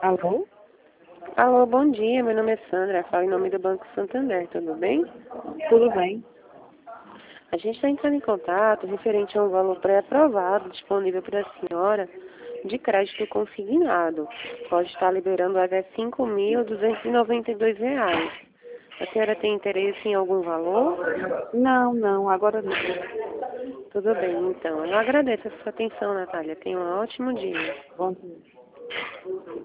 Alô? Alô, bom dia. Meu nome é Sandra. Falo em nome do Banco Santander. Tudo bem? Tudo bem? A gente está entrando em contato referente a um valor pré-aprovado disponível para a senhora de crédito consignado. Pode estar liberando até R$ 5.292. A senhora tem interesse em algum valor? Não, agora não. Tudo bem, então. Eu agradeço a sua atenção, Natália. Tenha um ótimo dia. Bom dia.